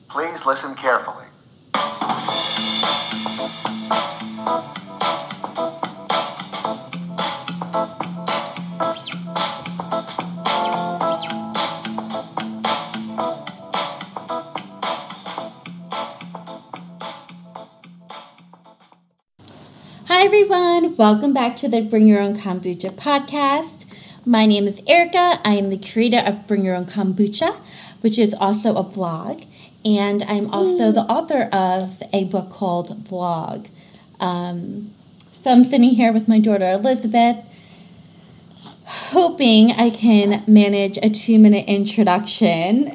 Please listen carefully. Hi everyone, welcome back to the Bring Your Own Kombucha podcast. My name is Erica. I am the creator of Bring Your Own Kombucha, which is also a blog, and I'm also the author of a book called Vlog. So I'm sitting here with my daughter Elizabeth, hoping I can manage a 2-minute introduction.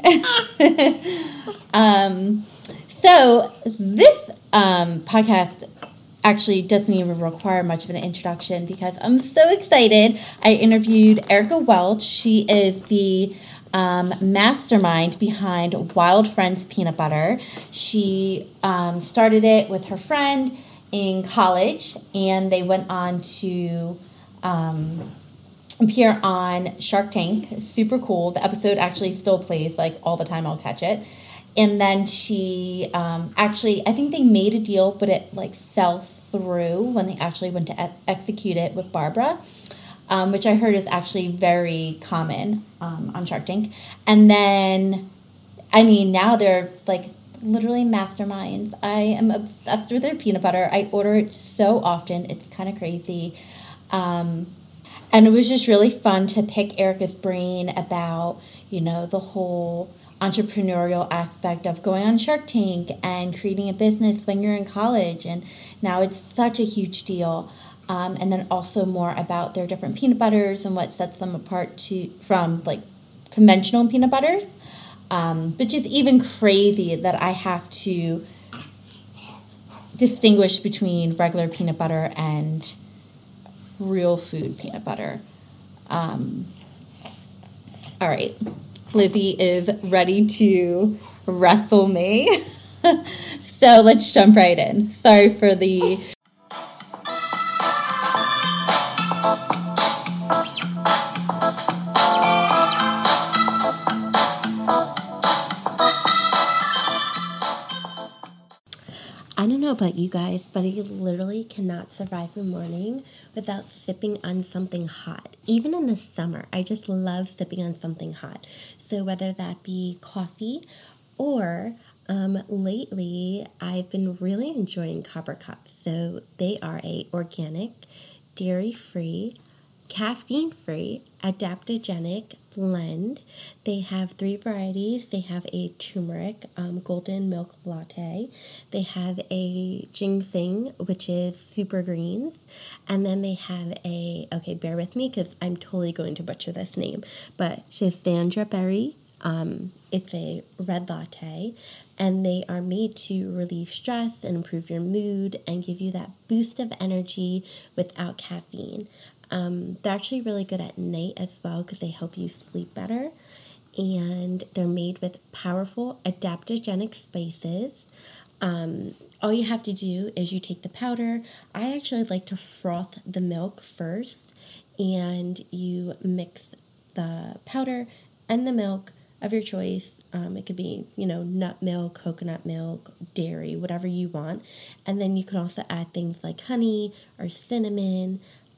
So this podcast actually doesn't even require much of an introduction because I'm so excited. I interviewed Erica Welch. She is the mastermind behind Wild Friends Peanut Butter. She started it with her friend in college, and they went on to appear on Shark Tank. Super cool. The episode actually still plays like all the time. I'll catch it. And then she actually, I think they made a deal, but it like fell through when they actually went to execute it with Barbara, which I heard is actually very common on Shark Tank. And then, I mean, now they're like literally masterminds. I am obsessed with their peanut butter. I order it so often. It's kind of crazy. And it was just really fun to pick Erica's brain about, you know, the whole entrepreneurial aspect of going on Shark Tank and creating a business when you're in college, and now it's such a huge deal. And then also more about their different peanut butters and what sets them apart from like conventional peanut butters, which is even crazy that I have to distinguish between regular peanut butter and real food peanut butter. All right. Lizzie is ready to wrestle me. So let's jump right in. Sorry for the... I don't know about you guys, but I literally cannot survive a morning without sipping on something hot. Even in the summer, I just love sipping on something hot. So whether that be coffee or lately, I've been really enjoying Copper Cups. So they are a organic, dairy-free, caffeine-free, adaptogenic blend. They have 3 varieties. They have a turmeric golden milk latte. They have a ginseng, which is super greens. And then they have okay, bear with me because I'm totally going to butcher this name, but Schisandra berry. It's a red latte, and they are made to relieve stress and improve your mood and give you that boost of energy without caffeine. They're actually really good at night as well because they help you sleep better. And they're made with powerful adaptogenic spices. All you have to do is you take the powder. I actually like to froth the milk first, and you mix the powder and the milk of your choice. It could be, nut milk, coconut milk, dairy, whatever you want. And then you can also add things like honey or cinnamon.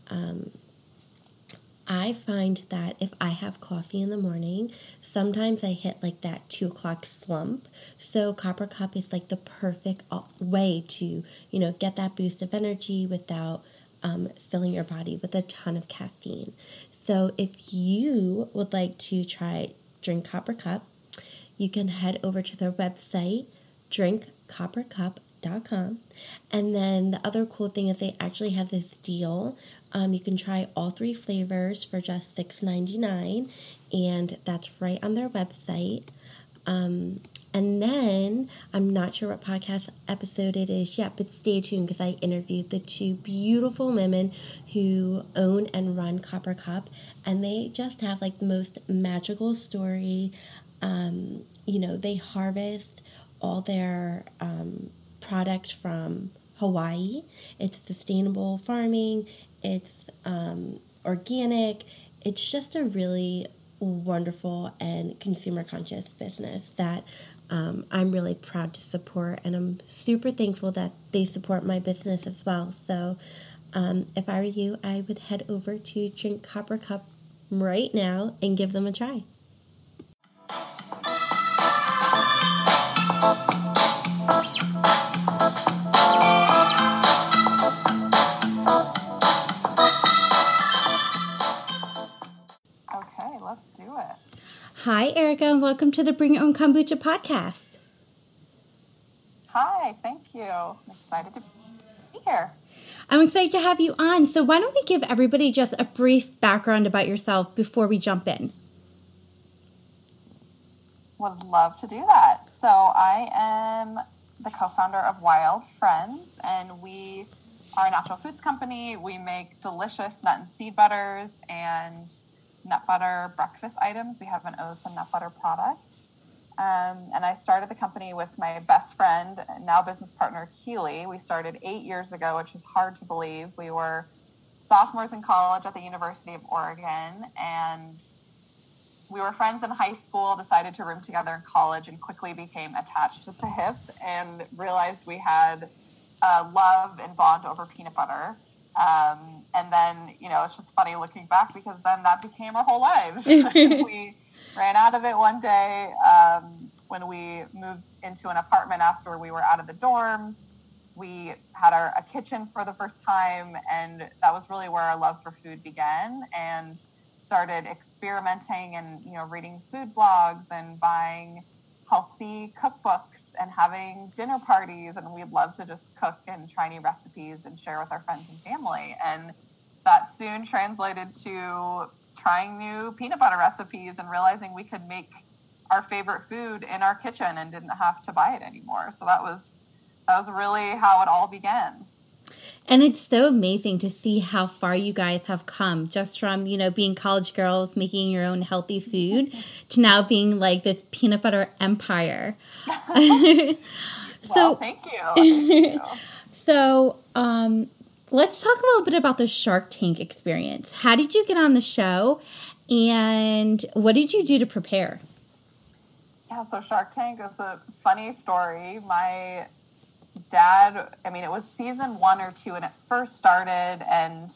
I find that if I have coffee in the morning, sometimes I hit like that 2 o'clock slump. So Copper Cup is like the perfect way to, get that boost of energy without filling your body with a ton of caffeine. So if you would like to drink Copper Cup, you can head over to their website, drinkcoppercup.com. And then the other cool thing is they actually have this deal. You can try all 3 flavors for just $6.99, and that's right on their website. And then, I'm not sure what podcast episode it is yet, but stay tuned because I interviewed the 2 beautiful women who own and run Copper Cup, and they just have like the most magical story. They harvest all their product from Hawaii. It's sustainable farming. It's organic. It's just a really wonderful and consumer conscious business that I'm really proud to support, and I'm super thankful that they support my business as well. So if I were you, I would head over to Drink Copper Cup right now and give them a try. Okay, let's do it. Hi, Erica, and welcome to the Bring Your Own Kombucha podcast. Hi, thank you. I'm excited to be here. I'm excited to have you on. So why don't we give everybody just a brief background about yourself before we jump in? Would love to do that. So I am the co-founder of Wild Friends, and we are a natural foods company. We make delicious nut and seed butters and nut butter breakfast items. We have an oats and nut butter product. And I started the company with my best friend, now business partner, Keely. We started 8 years ago, which is hard to believe. We were sophomores in college at the University of Oregon, and we were friends in high school, decided to room together in college, and quickly became attached at the hip and realized we had love and bond over peanut butter. And then, it's just funny looking back because then that became our whole lives. We ran out of it one day when we moved into an apartment after we were out of the dorms. We had a kitchen for the first time, and that was really where our love for food began, and started experimenting and, reading food blogs and buying healthy cookbooks and having dinner parties. And we'd love to just cook and try new recipes and share with our friends and family. And that soon translated to trying new peanut butter recipes and realizing we could make our favorite food in our kitchen and didn't have to buy it anymore. So that was really how it all began. And it's so amazing to see how far you guys have come, just from, being college girls, making your own healthy food, to now being like this peanut butter empire. Well, thank you. So, let's talk a little bit about the Shark Tank experience. How did you get on the show, and what did you do to prepare? Yeah, so Shark Tank is a funny story. My dad, it was season 1 or 2 when it first started, and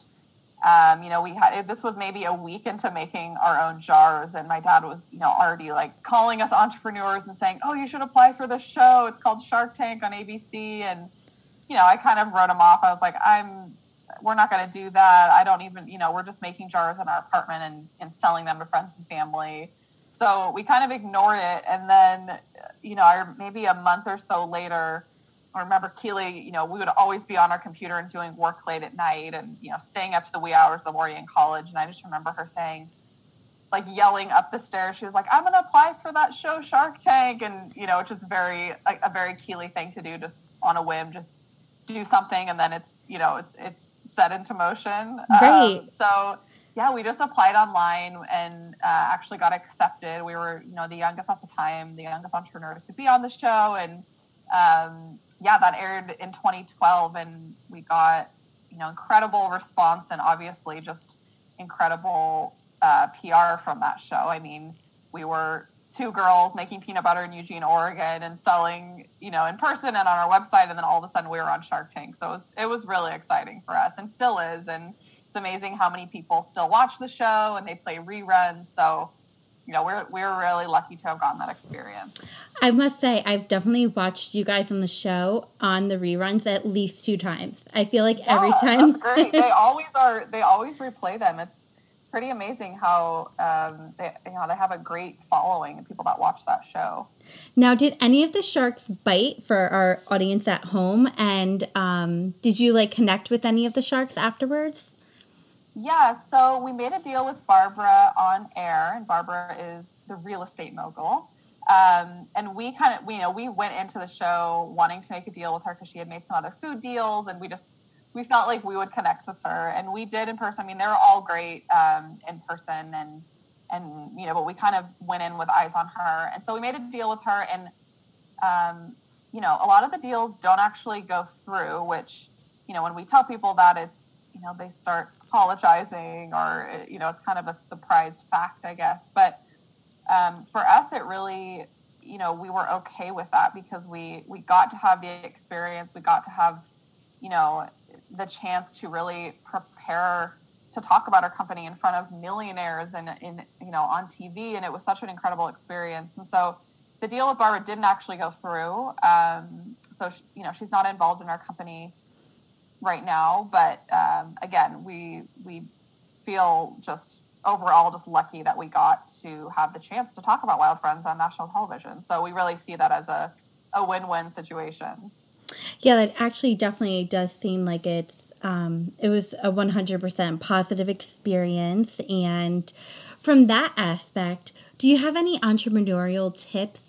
this was maybe a week into making our own jars, and my dad was already like calling us entrepreneurs and saying, oh, you should apply for this show, it's called Shark Tank on ABC. And I kind of wrote him off. I was like, we're not going to do that. I don't even, we're just making jars in our apartment and selling them to friends and family. So we kind of ignored it. And then, maybe a month or so later, I remember Keely, we would always be on our computer and doing work late at night and, staying up to the wee hours of the morning in college. And I just remember her saying, like, yelling up the stairs, she was like, I'm going to apply for that show Shark Tank. And, which is a very Keely thing to do, just on a whim, just do something. And then it's set into motion. Right. So yeah, we just applied online and actually got accepted. We were, the youngest at the time, the youngest entrepreneurs to be on the show. And, that aired in 2012, and we got, incredible response and obviously just incredible PR from that show. We were 2 girls making peanut butter in Eugene, Oregon, and selling, in person and on our website. And then all of a sudden we were on Shark Tank. So it was really exciting for us, and still is. And it's amazing how many people still watch the show and they play reruns. So, we're really lucky to have gotten that experience. I must say, I've definitely watched you guys on the show on the reruns at least 2 times. I feel like every time. That's great. They always replay them. It's pretty amazing how they have a great following and people that watch that show. Now, did any of the sharks bite for our audience at home? And did you connect with any of the sharks afterwards? Yeah, so we made a deal with Barbara on air, and Barbara is the real estate mogul. And we we went into the show wanting to make a deal with her because she had made some other food deals, and we felt like we would connect with her, and we did in person. They were all great in person, and but we kind of went in with eyes on her, and so we made a deal with her, and a lot of the deals don't actually go through, which when we tell people that, it's they start apologizing, or, it's kind of a surprise fact, I guess. But for us, it really, we were okay with that because we got to have the experience. We got to have, the chance to really prepare to talk about our company in front of millionaires and on TV. And it was such an incredible experience. And so the deal with Barbara didn't actually go through. So, she's not involved in our company right now. But again, we feel just overall just lucky that we got to have the chance to talk about Wild Friends on national television. So we really see that as a win-win situation. Yeah, that actually definitely does seem like it was a 100% positive experience. And from that aspect, do you have any entrepreneurial tips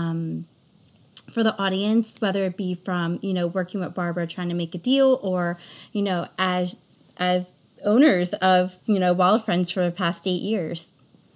for the audience, whether it be from, working with Barbara trying to make a deal, or, as owners of, Wild Friends for the past 8 years?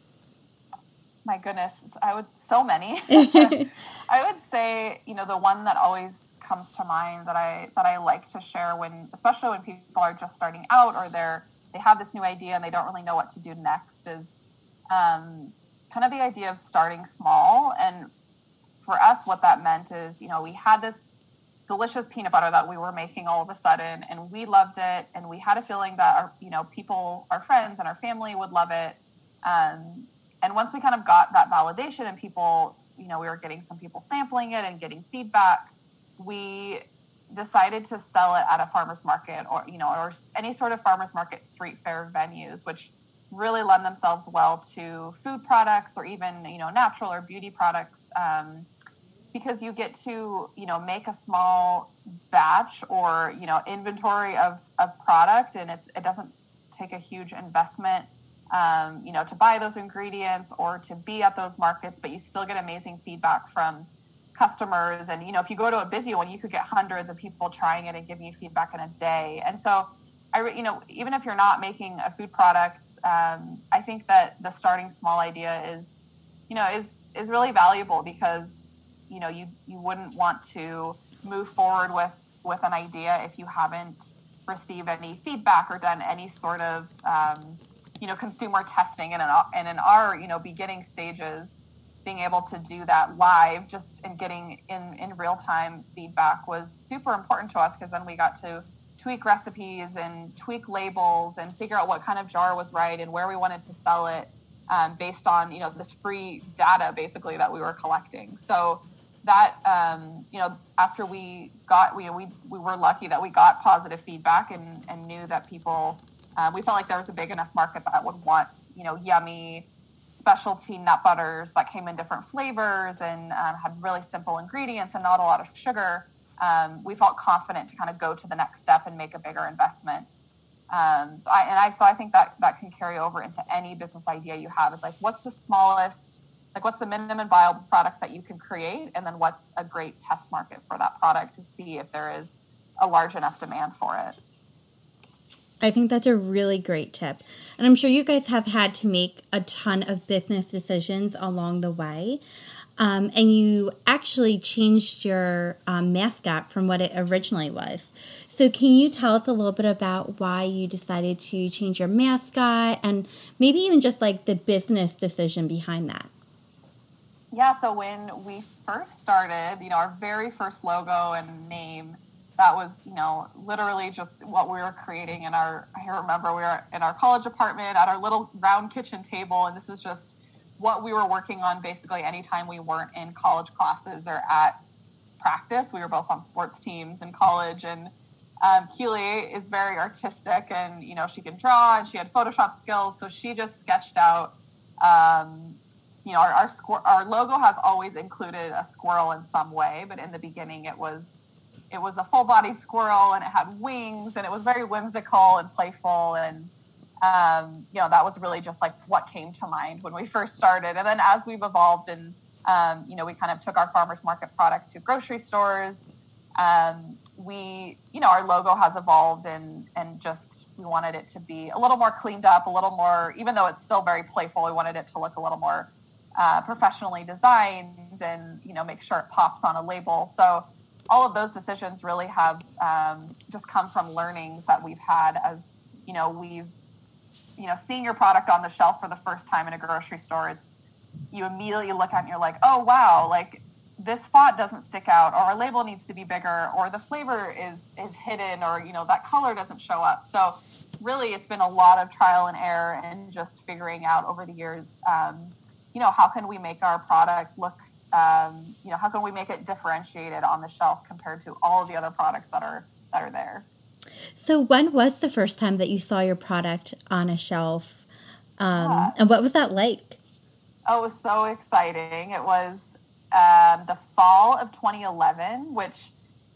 My goodness, so many. I would say, the one that always comes to mind that I like to share especially when people are just starting out, or they have this new idea and they don't really know what to do next, is kind of the idea of starting small. And for us, what that meant is, we had this delicious peanut butter that we were making all of a sudden, and we loved it, and we had a feeling that our people, our friends and our family would love it. And once we kind of got that validation and people, we were getting some people sampling it and getting feedback, we decided to sell it at a farmer's market, or any sort of farmer's market street fair venues, which really lend themselves well to food products, or even, natural or beauty products, because you get to, make a small batch or, inventory of product, and it doesn't take a huge investment, to buy those ingredients or to be at those markets, but you still get amazing feedback from customers. And, if you go to a busy one, you could get hundreds of people trying it and giving you feedback in a day. And so even if you're not making a food product, I think that the starting small idea is really valuable, because, you wouldn't want to move forward with an idea if you haven't received any feedback or done any sort of, consumer testing. And in our, beginning stages, being able to do that live and getting in real time feedback was super important to us, because then we got to tweak recipes and tweak labels and figure out what kind of jar was right and where we wanted to sell it, based on, this free data basically that we were collecting. So that, after we were lucky that we got positive feedback and knew that people, we felt like there was a big enough market that would want, yummy specialty nut butters that came in different flavors and had really simple ingredients and not a lot of sugar. We felt confident to kind of go to the next step and make a bigger investment. So I think that can carry over into any business idea you have. It's like, what's the smallest, what's the minimum viable product that you can create? And then what's a great test market for that product to see if there is a large enough demand for it. I think that's a really great tip. And I'm sure you guys have had to make a ton of business decisions along the way. And you actually changed your mascot from what it originally was. So can you tell us a little bit about why you decided to change your mascot, and maybe even just the business decision behind that? Yeah, so when we first started, our very first logo and name, that was, literally just what we were creating I remember we were in our college apartment at our little round kitchen table, and this is just what we were working on basically anytime we weren't in college classes or at practice. We were both on sports teams in college, and Keely is very artistic, and, she can draw, and she had Photoshop skills, so she just sketched out, our logo has always included a squirrel in some way, but in the beginning it was a full-bodied squirrel, and it had wings, and it was very whimsical and playful. And, that was really just what came to mind when we first started. And then as we've evolved and, we kind of took our farmers market product to grocery stores, our logo has evolved and just, we wanted it to be a little more cleaned up, a little more, even though it's still very playful, we wanted it to look a little more professionally designed and, make sure it pops on a label. So all of those decisions really have just come from learnings that we've had as, seeing your product on the shelf for the first time in a grocery store, you immediately look at it and you're like, oh, wow, like this font doesn't stick out, or our label needs to be bigger, or the flavor is hidden, or, that color doesn't show up. So really it's been a lot of trial and error and just figuring out over the years, how can we make our product look, how can we make it differentiated on the shelf compared to all of the other products that are there. So when was the first time that you saw your product on a shelf? And what was that like? Oh, it was so exciting. It was the fall of 2011, which,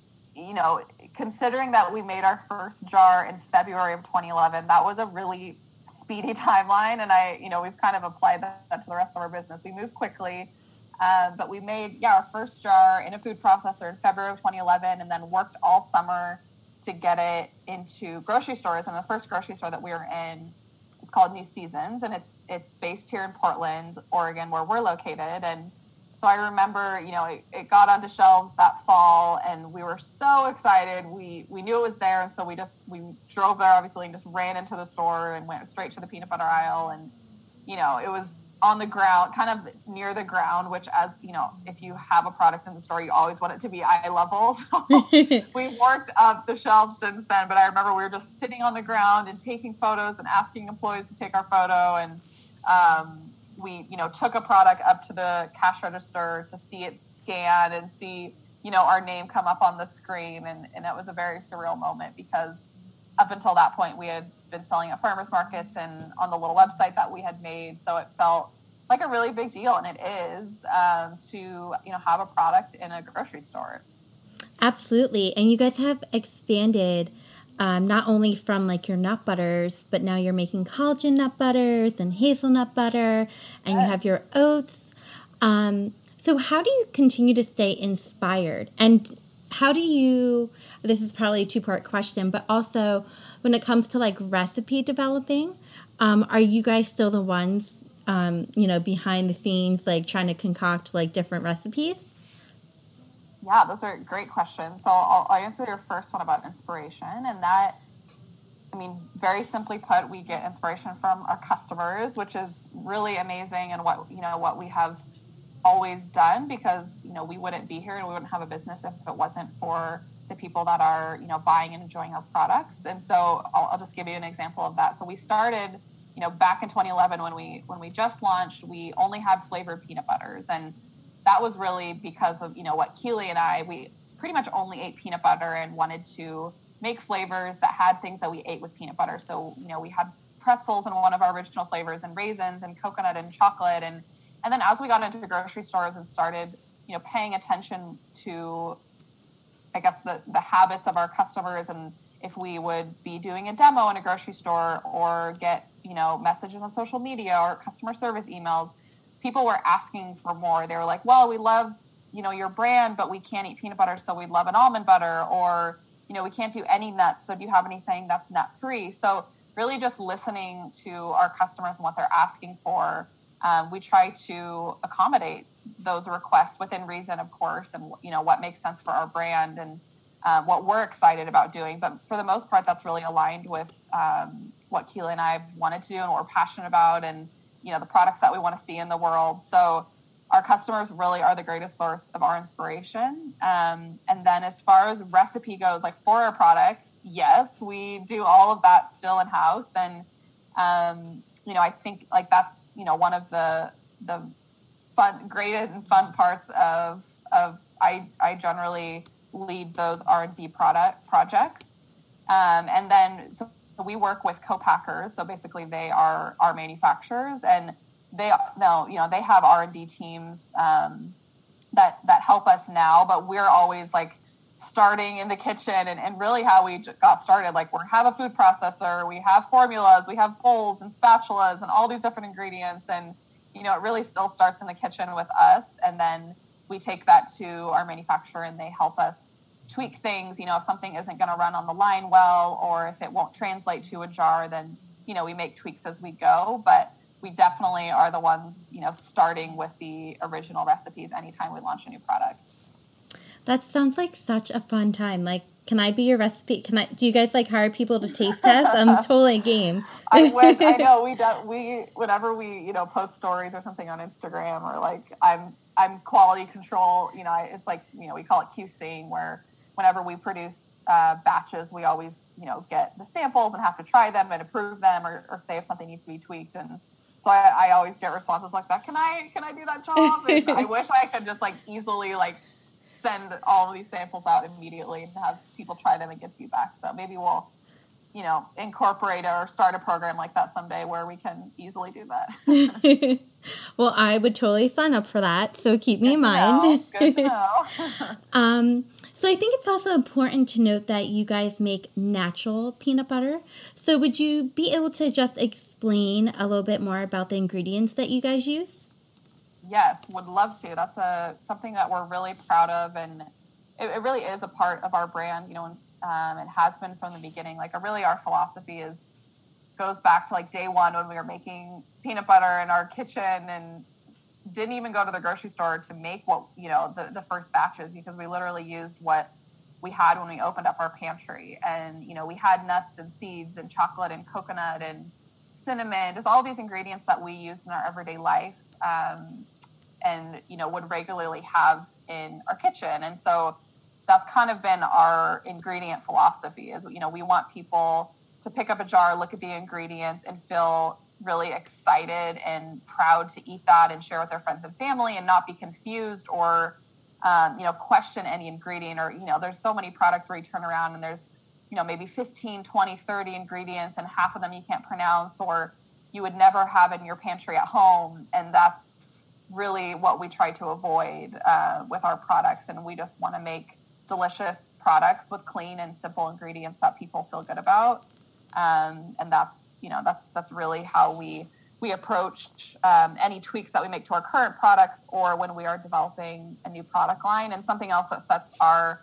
considering that we made our first jar in February of 2011, that was a really speedy timeline. And we've kind of applied that to the rest of our business. We moved quickly, but we made, our first jar in a food processor in February of 2011, and then worked all summer to get it into grocery stores. And the first grocery store that we were in, it's called New Seasons, and it's based here in Portland, Oregon, where we're located. And so I remember, it got onto shelves that fall, and we were so excited. We knew it was there, and so we drove there, obviously, and just ran into the store and went straight to the peanut butter aisle. And it was on the ground, kind of near the ground, which, as if you have a product in the store, you always want it to be eye level. So we've worked up the shelves since then, but I remember we were just sitting on the ground and taking photos and asking employees to take our photo. And we took a product up to the cash register to see it scan and see our name come up on the screen, and it was a very surreal moment, because up until that point we had been selling at farmers markets and on the little website that we had made, so it felt like a really big deal, and it is, to have a product in a grocery store. Absolutely. And you guys have expanded, not only from like your nut butters, but now you're making collagen nut butters and hazelnut butter, and you have your oats. So how do you continue to stay inspired? And how do you, this is probably a two-part question, but also when it comes to like recipe developing, are you guys still the ones, behind the scenes, like trying to concoct like different recipes? Yeah, those are great questions. So I'll answer your first one about inspiration. And that, very simply put, we get inspiration from our customers, which is really amazing, and what we have always done, because, we wouldn't be here and we wouldn't have a business if it wasn't for the people that are, buying and enjoying our products. And so I'll just give you an example of that. So we started, back in 2011, when we just launched, we only had flavored peanut butters. And that was really because of, what Keely and I, we pretty much only ate peanut butter and wanted to make flavors that had things that we ate with peanut butter. So, we had pretzels in one of our original flavors, and raisins and coconut and chocolate. And then as we got into the grocery stores and started, paying attention to, I guess, the habits of our customers, and if we would be doing a demo in a grocery store or get, messages on social media or customer service emails, people were asking for more. They were like, well, we love, your brand, but we can't eat peanut butter, so we'd love an almond butter, or, we can't do any nuts, so do you have anything that's nut-free? So really just listening to our customers and what they're asking for. We try to accommodate those requests within reason, of course, and, what makes sense for our brand and what we're excited about doing. But for the most part, that's really aligned with what Keely and I have wanted to do and what we're passionate about, and, the products that we want to see in the world. So our customers really are the greatest source of our inspiration. And then as far as recipe goes, like for our products, yes, we do all of that still in-house. And, I think like that's, one of the great and fun parts of I generally lead those R&D projects. And then, so we work with co-packers. So basically they are our manufacturers, and they have R&D teams, that help us now, but we're always like starting in the kitchen, and really how we got started. Like we have a food processor, we have formulas, we have bowls and spatulas and all these different ingredients. And, it really still starts in the kitchen with us. And then we take that to our manufacturer, and they help us tweak things. If something isn't going to run on the line well, or if it won't translate to a jar, then, we make tweaks as we go. But we definitely are the ones, starting with the original recipes anytime we launch a new product. That sounds like such a fun time. Like Can I be your recipe? Do you guys like hire people to taste test? I'm totally game. I wish. I know we whenever we post stories or something on Instagram, or like I'm quality control. It's like we call it QCing, where whenever we produce batches, we always get the samples and have to try them and approve them, or say if something needs to be tweaked. And so I always get responses like that. Can I do that job? And I wish I could just easily send all of these samples out immediately and have people try them and give feedback. So maybe we'll, incorporate or start a program like that someday where we can easily do that. Well, I would totally sign up for that. So keep me in mind. Good to know. So I think it's also important to note that you guys make natural peanut butter. So would you be able to just explain a little bit more about the ingredients that you guys use? Yes, would love to. That's something that we're really proud of, and it really is a part of our brand. It has been from the beginning. Really, our philosophy goes back to day one when we were making peanut butter in our kitchen and didn't even go to the grocery store to make the first batches, because we literally used what we had when we opened up our pantry, and we had nuts and seeds and chocolate and coconut and cinnamon, just all these ingredients that we use in our everyday life. And would regularly have in our kitchen. And so that's kind of been our ingredient philosophy is, we want people to pick up a jar, look at the ingredients, and feel really excited and proud to eat that and share with their friends and family, and not be confused or, question any ingredient. Or, there's so many products where you turn around and there's, maybe 15, 20, 30 ingredients, and half of them you can't pronounce, or you would never have in your pantry at home. And that's really what we try to avoid with our products. And we just want to make delicious products with clean and simple ingredients that people feel good about. And that's really how we approach any tweaks that we make to our current products, or when we are developing a new product line. And something else that sets our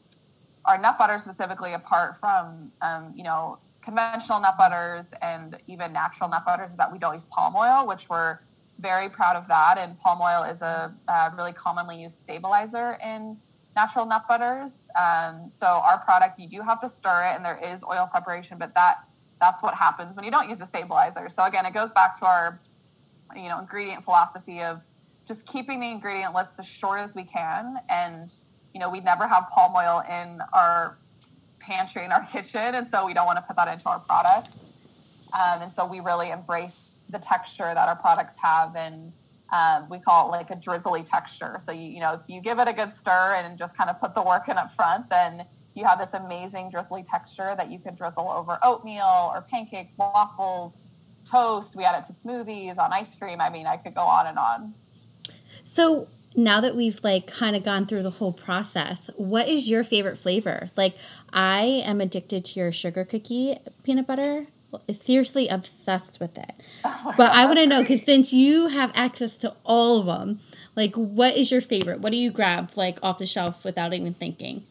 nut butter specifically apart from conventional nut butters and even natural nut butters is that we don't use palm oil, which we're very proud of that. And palm oil is a really commonly used stabilizer in natural nut butters. So our product, you do have to stir it, and there is oil separation, but that's what happens when you don't use a stabilizer. So again, it goes back to our ingredient philosophy of just keeping the ingredient list as short as we can. And we never have palm oil in our pantry, in our kitchen, and so we don't want to put that into our products. And so we really embrace the texture that our products have, and we call it a drizzly texture. So if you give it a good stir and just kind of put the work in up front, then you have this amazing drizzly texture that you can drizzle over oatmeal or pancakes, waffles, toast. We add it to smoothies, on ice cream. I mean, I could go on and on. So now that we've kind of gone through the whole process, what is your favorite flavor? I am addicted to your sugar cookie peanut butter. Seriously obsessed with it. But I want to know, because since you have access to all of them, what is your favorite? What do you grab off the shelf without even thinking?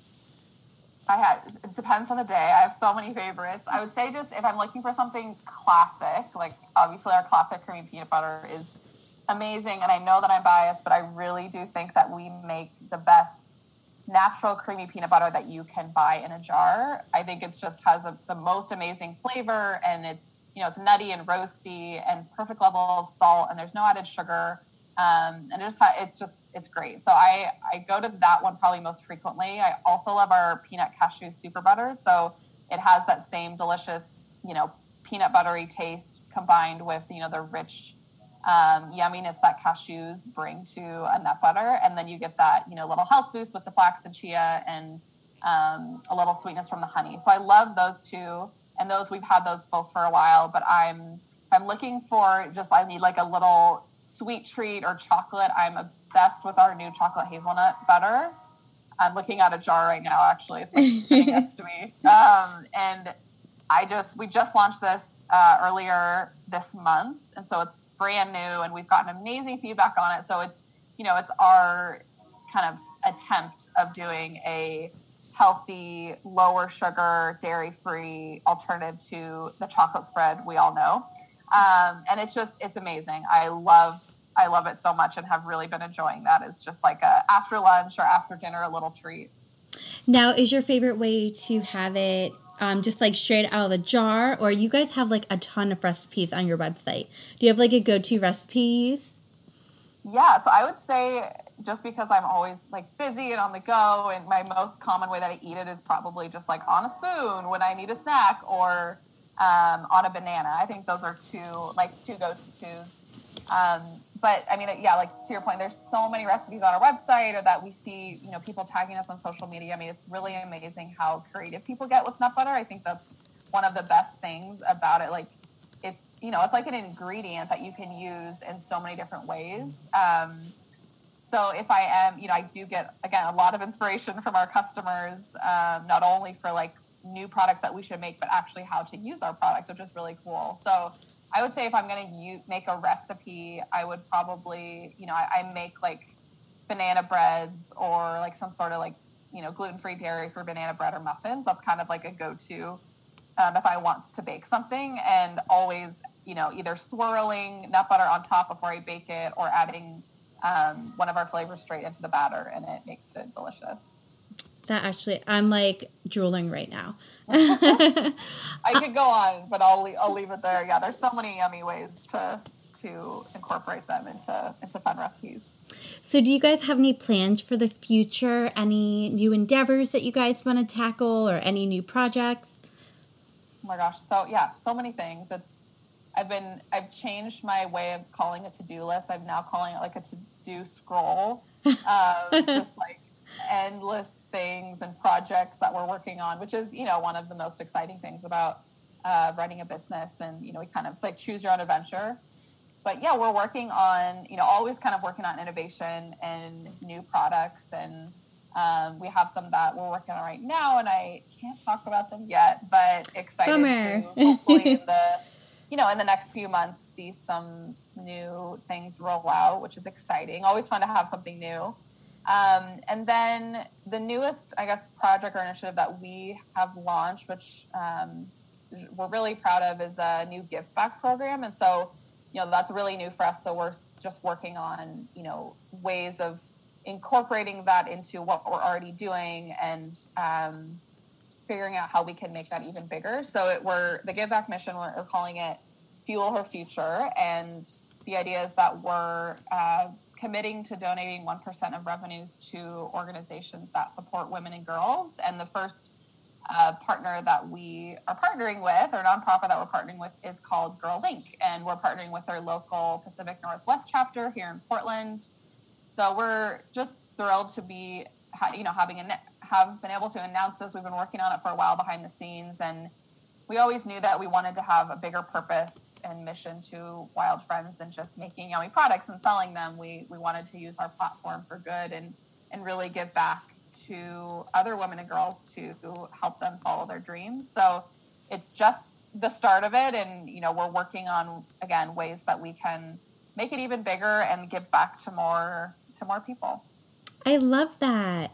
It depends on the day. I have so many favorites. I would say just if I'm looking for something classic, obviously our classic creamy peanut butter is amazing, and I know that I'm biased, but I really do think that we make the best natural creamy peanut butter that you can buy in a jar. I think it just has the most amazing flavor, and it's it's nutty and roasty and perfect level of salt, and there's no added sugar, and it's great. So I go to that one probably most frequently. I also love our peanut cashew super butter. So it has that same delicious peanut buttery taste combined with the rich yumminess that cashews bring to a nut butter. And then you get that, little health boost with the flax and chia, and a little sweetness from the honey. So I love those two. And we've had those both for a while, but I'm looking for I need a little sweet treat or chocolate. I'm obsessed with our new chocolate hazelnut butter. I'm looking at a jar right now, actually. It's sitting next to me. And we just launched this earlier this month. And so it's brand new, and we've gotten amazing feedback on it. So it's our kind of attempt of doing a healthy, lower sugar, dairy-free alternative to the chocolate spread we all know. And it's amazing. I love it so much, and have really been enjoying that as just a after lunch or after dinner, a little treat. Now, is your favorite way to have it just like straight out of the jar, or you guys have like a ton of recipes on your website? Do you have like a go-to recipes? Yeah, so I would say just because I'm always like busy and on the go, and my most common way that I eat it is probably just like on a spoon when I need a snack, or on a banana. I think those are two go-tos. But I mean, yeah, like to your point, there's so many recipes on our website, or that we see, people tagging us on social media. I mean, it's really amazing how creative people get with nut butter. I think that's one of the best things about it. Like, it's like an ingredient that you can use in so many different ways. So if I am, I do get, again, a lot of inspiration from our customers, not only for like new products that we should make, but actually how to use our products, which is really cool. So I would say if I'm going to make a recipe, I would probably, I make like banana breads, or like some sort of like, gluten-free, dairy-free banana bread or muffins. That's kind of like a go-to if I want to bake something, and always, either swirling nut butter on top before I bake it, or adding one of our flavors straight into the batter, and it makes it delicious. That actually, I'm like drooling right now. I could go on, but I'll leave it there. Yeah, there's so many yummy ways to incorporate them into fun recipes. So do you guys have any plans for the future? Any new endeavors that you guys want to tackle, or any new projects? Oh my gosh. So yeah, so many things. I've changed my way of calling a to-do list. I'm now calling it like a to-do scroll. Just like endless things and projects that we're working on, which is, one of the most exciting things about running a business. And, it's like choose your own adventure. But yeah, we're working on, always kind of working on innovation and new products. And we have some that we're working on right now, and I can't talk about them yet, but excited Bummer. to hopefully in the next few months see some new things roll out, which is exciting. Always fun to have something new. And then the newest, I guess, project or initiative that we have launched, which we're really proud of, is a new give back program. And so, that's really new for us. So we're just working on, ways of incorporating that into what we're already doing, and figuring out how we can make that even bigger. So the Give Back mission, we're calling it Fuel Her Future. And the idea is that we're committing to donating 1% of revenues to organizations that support women and girls. And the first partner that we are partnering with, or nonprofit that we're partnering with, is called Girls Inc. And we're partnering with their local Pacific Northwest chapter here in Portland. So we're just thrilled to be, have been able to announce this. We've been working on it for a while behind the scenes, and we always knew that we wanted to have a bigger purpose and mission to Wild Friends than just making yummy products and selling them. We wanted to use our platform for good and really give back to other women and girls to help them follow their dreams. So it's just the start of it, and we're working on, again, ways that we can make it even bigger and give back to more people. I love that.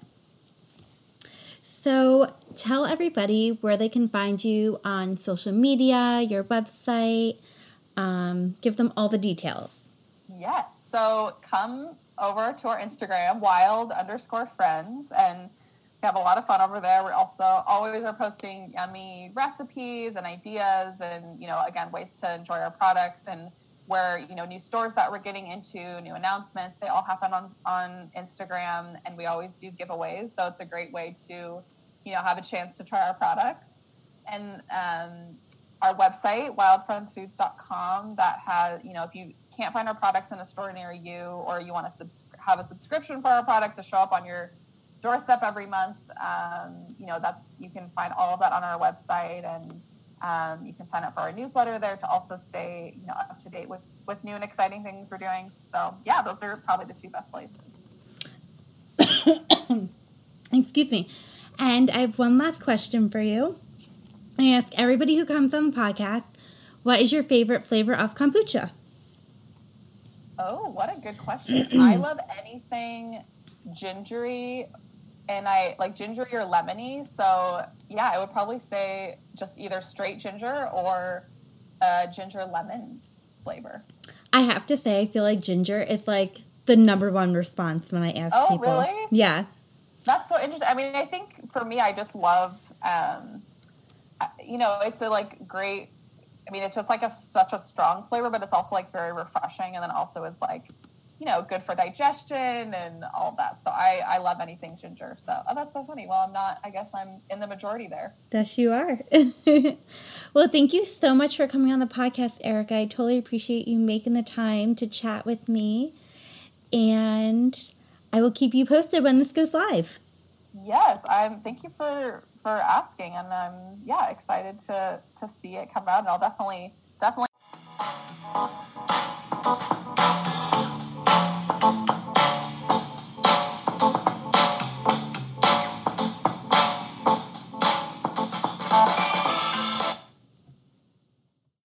So tell everybody where they can find you on social media, your website. Give them all the details. Yes. So come over to our Instagram, wild_friends, and we have a lot of fun over there. We're also always posting yummy recipes and ideas, and, again, ways to enjoy our products, and where, new stores that we're getting into, new announcements, they all happen on Instagram, and we always do giveaways. So it's a great way to, have a chance to try our products. And our website, wildfriendsfoods.com, that has, if you can't find our products in a store near you, or you want to have a subscription for our products to show up on your doorstep every month, you can find all of that on our website, and you can sign up for our newsletter there to also stay, up to date with new and exciting things we're doing. So yeah, those are probably the two best places. Excuse me. And I have one last question for you. I ask everybody who comes on the podcast, what is your favorite flavor of kombucha? Oh, what a good question. I love anything gingery, and I like gingery or lemony. So yeah, I would probably say just either straight ginger or ginger lemon flavor. I have to say, I feel like ginger is like the number one response when I ask people. Oh, really? Yeah. That's so interesting. I mean, I think for me, I just love, it's a like great, I mean, it's just like such a strong flavor, but it's also like very refreshing. And then also it's like, good for digestion and all of that. So I love anything ginger. So that's so funny. Well, I guess I'm in the majority there. Yes, you are. Well, thank you so much for coming on the podcast, Erica. I totally appreciate you making the time to chat with me. And I will keep you posted when this goes live. Yes, thank you for asking. And I'm excited to see it come out. And I'll definitely